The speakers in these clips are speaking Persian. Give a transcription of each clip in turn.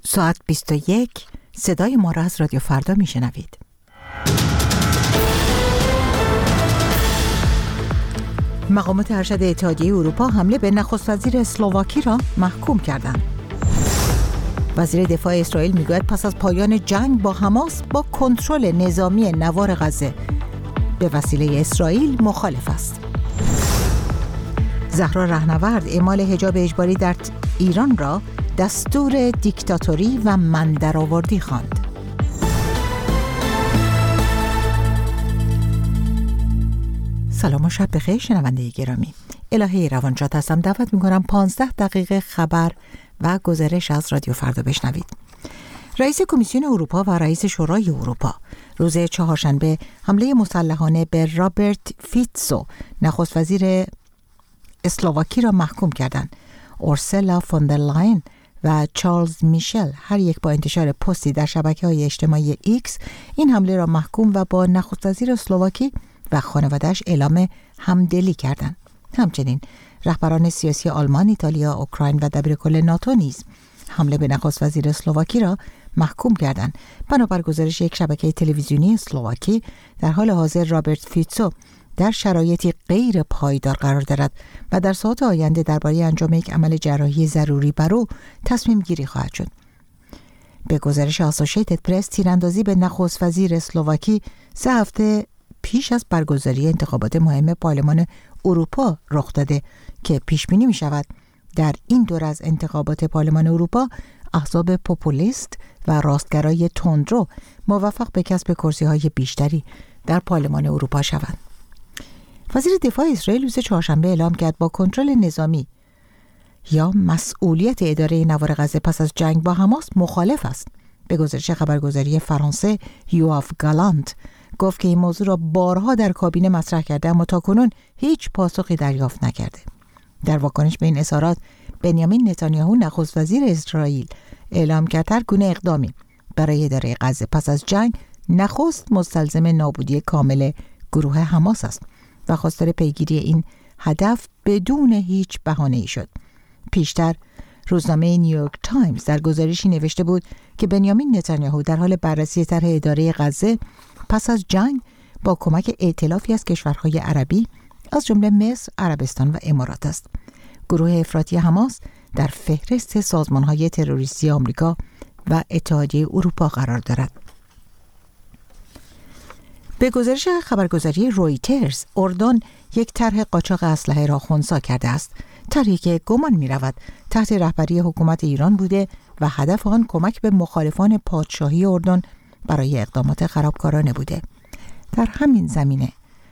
ساعت 21 صدای ما را از رادیو فردا میشنوید. مقامات ارشد اتحادیه اروپا حمله به نخست وزیر اسلواکی را محکوم کردند. وزیر دفاع اسرائیل میگوید پس از پایان جنگ با حماس با کنترل نظامی نوار غزه به وسیله اسرائیل مخالف است. زهرا رهنورد اعمال حجاب اجباری در ایران را دستور دیکتاتوری و من درآوردی خواند. سلام و شب بخیر شنونده گرامی. الهه روانشاد هستم. دعوت می‌کنم 15 دقیقه خبر و گزارش از رادیو فردا بشنوید. رئیس کمیسیون اروپا و رئیس شورای اروپا روز چهارشنبه حمله مسلحانه به رابرت فیتسو نخست وزیر اسلواکی را محکوم کردند. اورسولا فون در لاین و چارلز میشل هر یک با انتشار پستی در شبکه‌های اجتماعی ایکس این حمله را محکوم و با نخست وزیر اسلواکی و خانواده‌اش اعلام همدلی کردند. همچنین رهبران سیاسی آلمان، ایتالیا، اوکراین و دبیرکل ناتو نیز حمله به نخست وزیر اسلواکی را محکوم کردند. بنابر گزارش یک شبکه تلویزیونی اسلواکی، در حال حاضر رابرت فیتسو در شرایطی غیر پایدار قرار دارد و در ساعات آینده درباره انجام یک عمل جراحی ضروری بر او تصمیم گیری خواهد شد. به گزارش آسوشیتد پرس، تیراندازی به نخست وزیر اسلواکی 3 هفته پیش از برگزاری انتخابات مهم پارلمان اروپا رخ داده که پیش بینی می شود در این دور از انتخابات پارلمان اروپا احزاب پوپولیست و راستگرای تندرو موفق به کسب کرسی‌های بیشتری در پارلمان اروپا شوند. وزیر دفاع اسرائیل روز چهارشنبه اعلام کرد با کنترل نظامی یا مسئولیت اداره نوار غزه پس از جنگ با حماس مخالف است. به گزارش خبرگزاری فرانسه یواف گالانت گفت که این موضوع را بارها در کابینه مطرح کرده اما تاکنون هیچ پاسخی دریافت نکرده. در واکنش به این اظهارات، بنیامین نتانیاهو نخست وزیر اسرائیل اعلام کرد هر گونه اقدامی برای اداره غزه پس از جنگ نخست مستلزم نابودی کامل گروه حماس است و خواستار پیگیری این هدف بدون هیچ بهانه‌ای شد. پیشتر روزنامه نیویورک تایمز در گزارشی نوشته بود که بنیامین نتانیاهو در حال بررسی طرح اداره غزه پس از جنگ با کمک ائتلافی از کشورهای عربی از جمله مصر، عربستان و امارات است. گروه افراطی حماس در فهرست سازمان‌های تروریستی آمریکا و اتحادیه اروپا قرار دارد. به گزارش خبرگزاری رویترز، اردن یک طرح قاچاق اسلحه را خنثی کرده است. طرحی که گمان می‌رود تحت رهبری حکومت ایران بوده و هدف آن کمک به مخالفان پادشاهی اردن برای اقدامات خرابکارانه بوده. در همین زمینه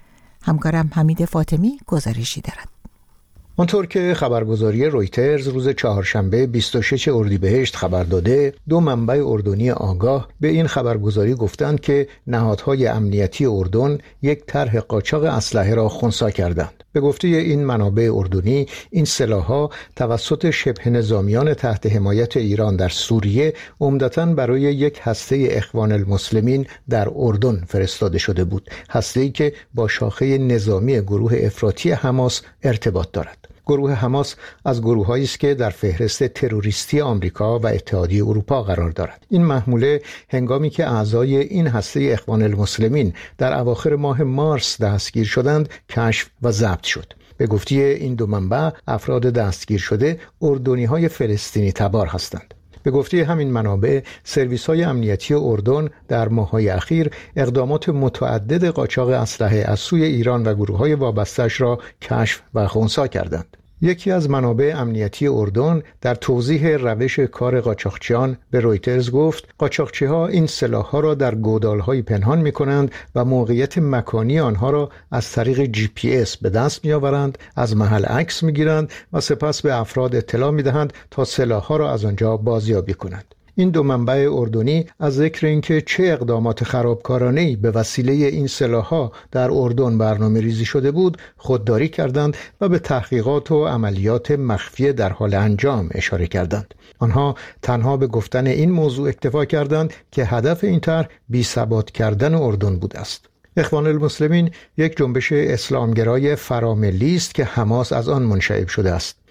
همکارم حمید فاطمی گزارشی دارد. آنطور که خبرگزاری رویترز روز چهارشنبه 26 اردیبهشت خبر داده، 2 منبع اردنی آگاه به این خبرگزاری گفتند که نهادهای امنیتی اردن یک طرح قاچاق اسلحه را خنثی کردند. به گفته این منابع اردنی، این سلاح‌ها توسط شبه نظامیان تحت حمایت ایران در سوریه عمدتاً برای یک هسته اخوان المسلمین در اردن فرستاده شده بود، هسته‌ای که با شاخه نظامی گروه افراطی حماس ارتباط دارد. گروه حماس از گروه‌هایی است که در فهرست تروریستی آمریکا و اتحادیه اروپا قرار دارد. این محموله هنگامی که اعضای این هسته اخوان المسلمین در اواخر ماه مارس دستگیر شدند، کشف و ضبط شد. به گفته این 2 منبع، افراد دستگیر شده اردنی‌های فلسطینی تبار هستند. به گفته همین منابع، سرویس‌های امنیتی اردن در ماه‌های اخیر اقدامات متعدد قاچاق اسلحه از سوی ایران و گروه‌های وابسته‌اش را کشف و خنثی کردند. یکی از منابع امنیتی اردن در توضیح روش کار قاچاقچیان به رویترز گفت قاچاقچی‌ها این سلاح‌ها را در گودال‌های پنهان می‌کنند و موقعیت مکانی آنها را از طریق GPS به دست می‌آورند، از محل عکس می‌گیرند و سپس به افراد اطلاع می‌دهند تا سلاح‌ها را از آنجا بازیابی کنند. این 2 منبع اردنی از ذکر اینکه چه اقدامات خرابکارانه‌ای به وسیله این سلاح‌ها در اردن برنامه‌ریزی شده بود خودداری کردند و به تحقیقات و عملیات مخفی در حال انجام اشاره کردند. آنها تنها به گفتن این موضوع اکتفا کردند که هدف این طرح بی‌ثبات کردن اردن بوده است. اخوان المسلمین یک جنبش اسلامگرای فراملی است که حماس از آن منشعب شده است.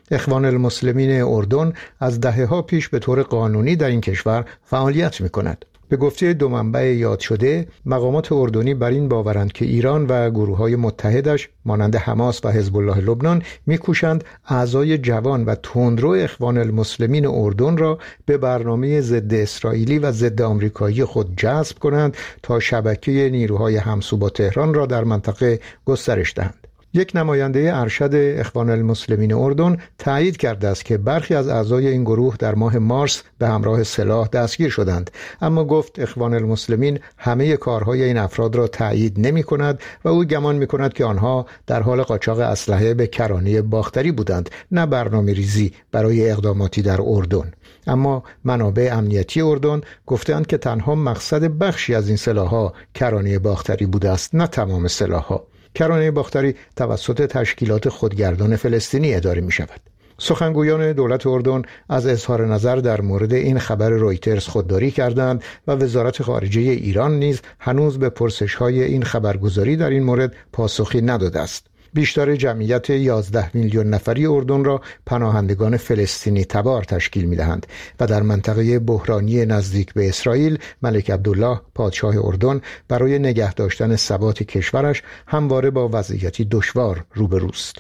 اخوان المسلمین اردن از دهه‌ها پیش به طور قانونی در این کشور فعالیت می‌کند. به گفته دو منبع یاد شده، مقامات اردنی بر این باورند که ایران و گروه‌های متحدش مانند حماس و حزب الله لبنان می‌کوشند اعضای جوان و تندرو اخوان المسلمین اردن را به برنامه ضد اسرائیلی و ضد آمریکایی خود جذب کنند تا شبکه نیروهای همسو با تهران را در منطقه گسترش دهند. یک نماینده ارشد اخوان المسلمین اردن تایید کرده است که برخی از اعضای این گروه در ماه مارس به همراه سلاح دستگیر شدند، اما گفت اخوان المسلمین همه کارهای این افراد را تایید نمی کند و او گمان می کند که آنها در حال قاچاق اسلحه به کرانه باختری بودند، نه برنامه ریزی برای اقداماتی در اردن. اما منابع امنیتی اردن گفتند که تنها مقصد بخشی از این سلاح‌ها کرانه باختری بوده است، نه تمام سلاح‌ها. کرانه باختری توسط تشکیلات خودگردان فلسطینی اداره می شود. سخنگویان دولت اردن از اظهار نظر در مورد این خبر رویترز خودداری کردند و وزارت خارجه ایران نیز هنوز به پرسش‌های این خبرگزاری در این مورد پاسخی نداده است. بیشتر جمعیت 11 میلیون نفری اردن را پناهندگان فلسطینی تبار تشکیل می‌دهند و در منطقه بحرانی نزدیک به اسرائیل ملک عبدالله پادشاه اردن برای نگه داشتن ثبات کشورش همواره با وضعیتی دشوار روبروست.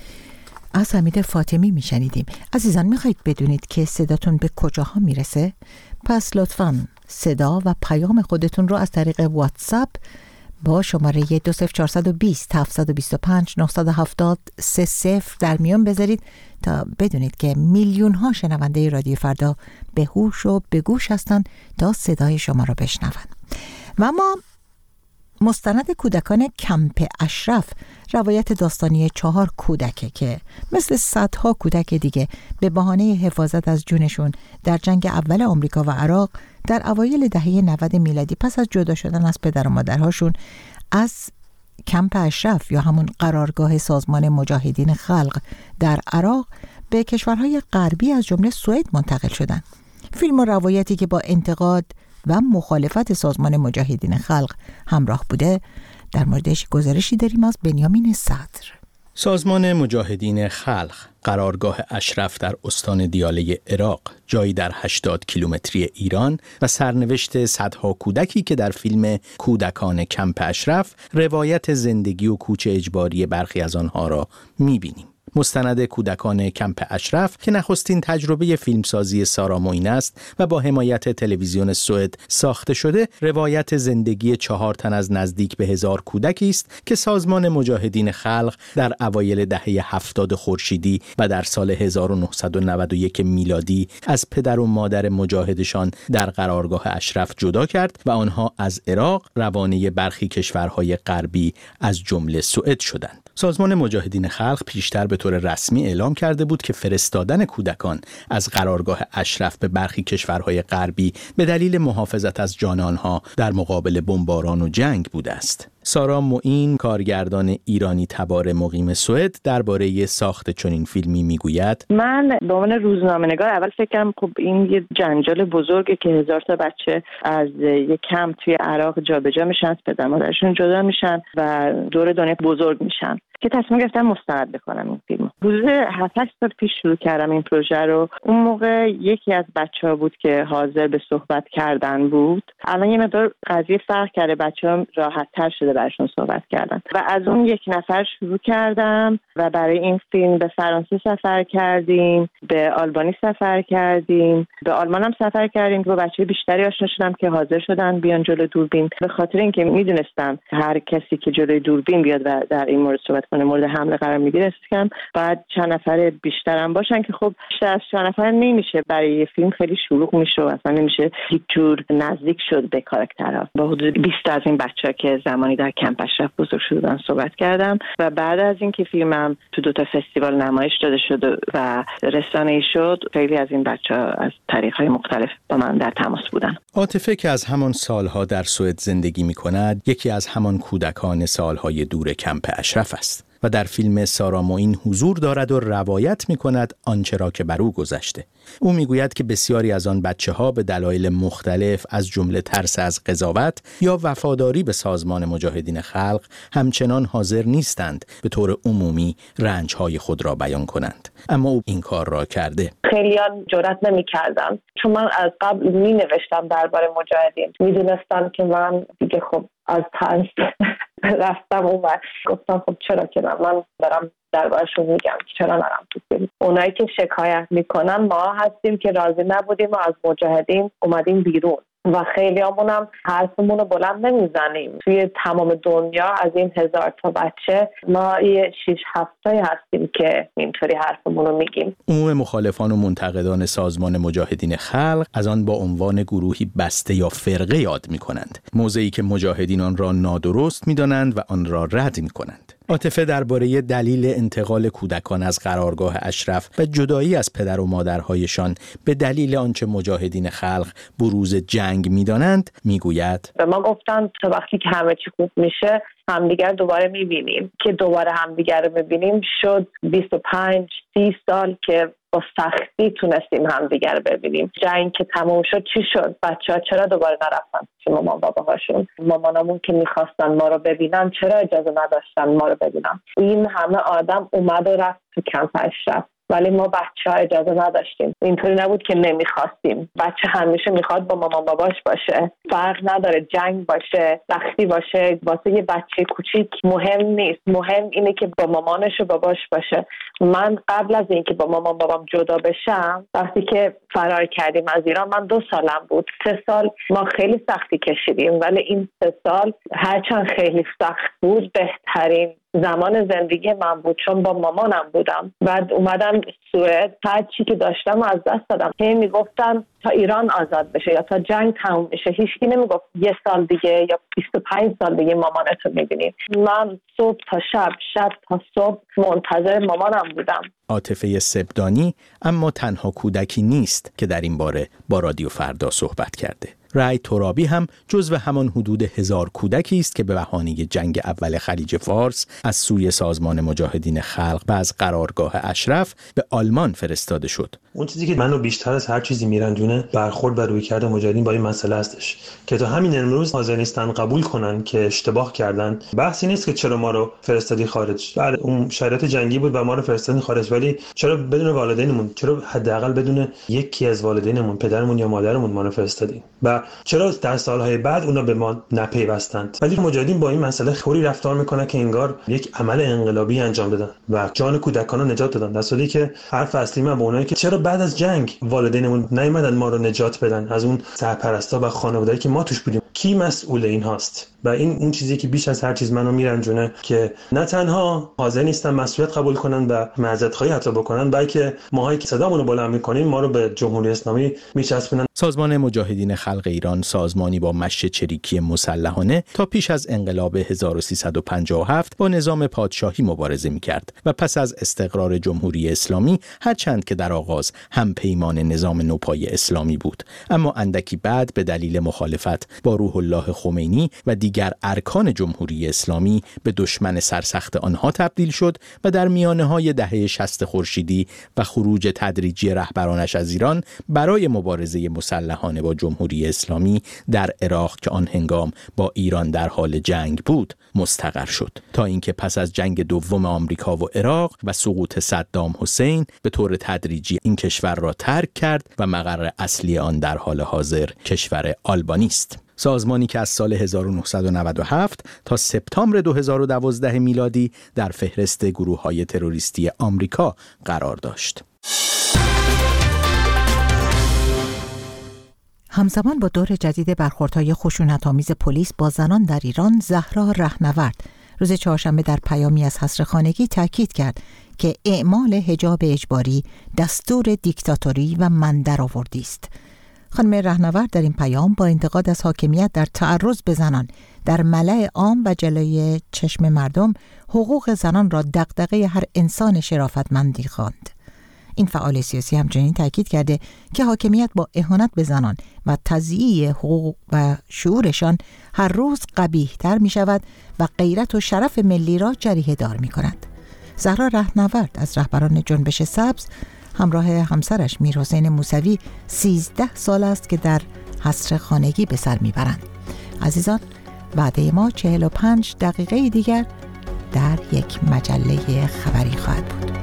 از حمید فاطمی میشنیدیم. عزیزان، میخواید بدونید که صداتون به کجاها میرسه؟ پس لطفاً صدا و پیام خودتون رو از طریق واتساپ با شماره 20420 725 970 30 در میان بذارید تا بدونید که میلیون ها شنونده رادیو فردا به هوش و به گوش هستند تا صدای شما را بشنوند. و اما مستند کودکان کمپ اشرف، روایت داستانی 4 کودکه که مثل صدها کودک دیگه به بهانه حفاظت از جونشون در جنگ اول آمریکا و عراق در اوایل دهه 90 میلادی پس از جدا شدن از پدر و مادرهاشون از کمپ اشرف یا همون قرارگاه سازمان مجاهدین خلق در عراق به کشورهای غربی از جمله سوئد منتقل شدن. فیلم و روایتی که با انتقاد و مخالفت سازمان مجاهدین خلق همراه بوده، در موردش گزارشی داریم از بنیامین صدر. سازمان مجاهدین خلق قرارگاه اشرف در استان دیاله عراق، جایی در 80 کیلومتری ایران و سرنوشت صدها کودکی که در فیلم کودکان کمپ اشرف روایت زندگی و کوچ اجباری برخی از آنها را می‌بینیم. مستند کودکان کمپ اشرف که نخستین تجربه فیلمسازی سارا موین است و با حمایت تلویزیون سوئد ساخته شده، روایت زندگی 4 تن از نزدیک به 1000 کودکی است که سازمان مجاهدین خلق در اوایل دهه 70 خورشیدی و در سال 1991 میلادی از پدر و مادر مجاهدشان در قرارگاه اشرف جدا کرد و آنها از عراق روانه برخی کشورهای غربی از جمله سوئد شدند. سازمان مجاهدین خلق پیشتر به طور رسمی اعلام کرده بود که فرستادن کودکان از قرارگاه اشرف به برخی کشورهای غربی به دلیل محافظت از جان آنها در مقابل بمباران و جنگ بوده است. سارا موین، کارگردان ایرانی تبار مقیم سوئد، درباره ساخت چنین فیلمی میگوید: من به عنوان روزنامه‌نگار اول فکر کردم خب این یه جنجال بزرگه که 1000 تا بچه از یک کمپ توی عراق جابجا میشن، از پدر مادرشون جدا میشن و دور دنیا بزرگ میشن، که تصمیم گرفتم مستند بکنم این فیلم. حدود 7-8 سال پیش شروع کردم این پروژه رو. اون موقع یکی از بچه‌ها بود که حاضر به صحبت کردن بود. الان یه مقدار قضیه فرق کرده، بچه‌ها راحت‌تر شده براشون صحبت کردن و از اون یک نفر شروع کردم و برای این فیلم به فرانسه سفر کردیم، به آلبانی سفر کردیم، به آلمان هم سفر کردیم که با بچه‌های بیشتری آشنا شدم که حاضر شدن بیان جلوی دوربین، به خاطر اینکه میدونستم هر کسی که جلوی دوربین بیاد و در این مورد صحبت کنه مورد حمله قرار میگیره، استکم بعد چند نفر بیشتر هم باشن که خب بیشتر از چند نفر نمیشه، برای یه فیلم خیلی شلوغ میشه و اصلا نمیشه یک جور نزدیک شد به کاراکترها. با حدود 20 از این بچه‌ها که زمانی در کمپ اشرف بزرگ شدن صحبت کردم و بعد از اینکه فیلمم تو 2 تا فستیوال نمایش داده شد و رسانه‌ای شد، خیلی از این بچه‌ها از طریق‌های مختلف با من در تماس بودن. عاطفه که از همان سالها در سوئد زندگی می‌کند، یکی از همان کودکان سالهای دور کمپ اشرف است. و در فیلم سارا معین حضور دارد و روایت می‌کند آنچه را که بر او گذشته. او می‌گوید که بسیاری از آن بچه‌ها به دلایل مختلف از جمله ترس از قضاوت یا وفاداری به سازمان مجاهدین خلق همچنان حاضر نیستند به طور عمومی رنج‌های خود را بیان کنند، اما او این کار را کرده. خیلیان جرئت نمی‌کردن، چون من از قبل می‌نوشتم درباره مجاهدین، می‌دونستم که من دیگه خب از ترس رفتم اونور، گفتم خب چرا که من برم دربارشون میگم، چرا نرم تو فیلم. اونایی که شکایت میکنن ما هستیم که راضی نبودیم و از مجاهدین اومدیم بیرون و خیلی همونم حرفمون رو بلند نمیزنیم. توی تمام دنیا از این 1000 تا بچه ما یه 6-7 تایی هستیم که اینطوری حرفمون رو میگیم. عموم مخالفان و منتقدان سازمان مجاهدین خلق از آن با عنوان گروهی بسته یا فرقه یاد میکنند، موضعی که مجاهدین آن را نادرست میدانند و آن را رد میکنند. عاطفه درباره دلیل انتقال کودکان از قرارگاه اشرف و جدایی از پدر و مادرهایشان به دلیل آنچه مجاهدین خلق بروز جنگ می‌دانند میگوید: به ما گفتن تا وقتی که همه چی خوب میشه همدیگر دوباره میبینیم. که دوباره همدیگر رو ببینیم شد 25-30 سال که با سختی تونستیم همدیگر رو ببینیم. جنگ که تموم شد چی شد؟ بچه‌ها چرا دوباره نرفتن پیش مامان باباهاشون؟ مامانامون که میخواستن ما رو ببینن چرا اجازه نداشتن ما رو ببینن؟ این همه آدم اومد و رفت تو کمپ اشرف، ولی ما بچه‌ها اجازه نداشتیم. اینطوری نبود که نمیخواستیم. بچه همیشه میخواد با مامان باباش باشه، فرق نداره جنگ باشه، سختی باشه، واسه یه بچه کوچیک مهم نیست. مهم اینه که با مامانش و باباش باشه. من قبل از اینکه با مامان بابام جدا بشم، وقتی که فرار کردیم از ایران، من 2 سالم بود. 3 سال ما خیلی سختی کشیدیم، ولی این 3 سال هرچند خیلی سخت بود بهترین زمان زندگی من بود، چون با مامانم بودم. بعد اومدم سوئد، هر چی که داشتم از دست دادم. هی میگفتن تا ایران آزاد بشه یا تا جنگ تموم بشه. هیچکی نمیگفت 1 سال دیگه یا 25 سال دیگه مامانتو میبینی. من صبح تا شب، شب تا صبح منتظر مامانم بودم. عاطفه سبدانی اما تنها کودکی نیست که در این باره با رادیو فردا صحبت کرده. رای ترابی هم جزو همان حدود 1000 کودکی است که به بهانه جنگ اول خلیج فارس از سوی سازمان مجاهدین خلق و از قرارگاه اشرف به آلمان فرستاده شد. اون چیزی که منو بیشتر از هر چیزی میرنجونه برخورد و رویکرد مجاهدین با این مسئله هستش که تا همین امروز حاضر نیستن قبول کنن که اشتباه کردن. بحثی نیست که چرا ما رو فرستادی خارج، بعد اون شرایط جنگی بود و ما رو فرستادن خارج، ولی چرا بدون والدینمون، چرا حداقل بدون یکی از والدینمون، پدرمون یا مادرمون ما رو فرستادین و چرا در سالهای بعد اونا به ما نپیوستند. ولی مجاهدین با این مسئله خوری رفتار میکنن که انگار یک عمل انقلابی انجام دادن و جان کودکان رو نجات دادن، در حالی که حرف اصلی من به اونایی که چرا بعد از جنگ والدینمون نیومدن ما رو نجات بدن از اون سرپرستا و خانواده‌ای که ما توش بودیم، کی مسئول این هست؟ و این اون چیزی که بیش از هر چیز منو میرنجونه که نه تنها حاضر نیستن مسئولیت قبول کنن و معذرت‌خواهی حتی بکنن، بلکه ماهایی که صدامون رو بلند می‌کنیم ما رو به جمهوری اسلامی میچسبونن. سازمان مجاهدین خلق ایران سازمانی با مشی چریکی مسلحانه تا پیش از انقلاب 1357 با نظام پادشاهی مبارزه می‌کرد و پس از استقرار جمهوری اسلامی هرچند که در آغاز هم پیمان نظام نوپای اسلامی بود، اما اندکی بعد به دلیل مخالفت با روح الله خمینی و دیگر ارکان جمهوری اسلامی به دشمن سرسخت آنها تبدیل شد و در میانه‌های دهه 60 خورشیدی و خروج تدریجی رهبرانش از ایران برای مبارزه مسلحانه با جمهوری اسلامی در عراق که آن هنگام با ایران در حال جنگ بود مستقر شد، تا اینکه پس از جنگ دوم آمریکا و عراق و سقوط صدام حسین به طور تدریجی این کشور را ترک کرد و مقر اصلی آن در حال حاضر کشور آلبانی است. سازمانی که از سال 1997 تا سپتامبر 2012 میلادی در فهرست گروه‌های تروریستی آمریکا قرار داشت. همزمان با دور جدید برخوردهای خشونت‌آمیز پلیس با زنان در ایران، زهرا رهنورد روز چهارشنبه در پیامی از حصر خانگی تاکید کرد که اعمال حجاب اجباری دستور دیکتاتوری و مندرآوردی است. خانم رهنورد در این پیام با انتقاد از حاکمیت در تعرض به زنان در ملأ عام و جلوی چشم مردم حقوق زنان را دغدغه هر انسان شرافتمندی خواند. این فعال سیاسی همچنین تاکید کرده که حاکمیت با اهانت به زنان و تضییع حقوق و شعورشان هر روز قبیح‌تر می شود و غیرت و شرف ملی را جریحه دار می کند. زهرا رهنورد از رهبران جنبش سبز همراه همسرش میرحسین موسوی 13 سال است که در حصر خانگی به سر میبرند. عزیزان، وعده ما 45 دقیقه دیگر در یک مجله خبری خواهد بود.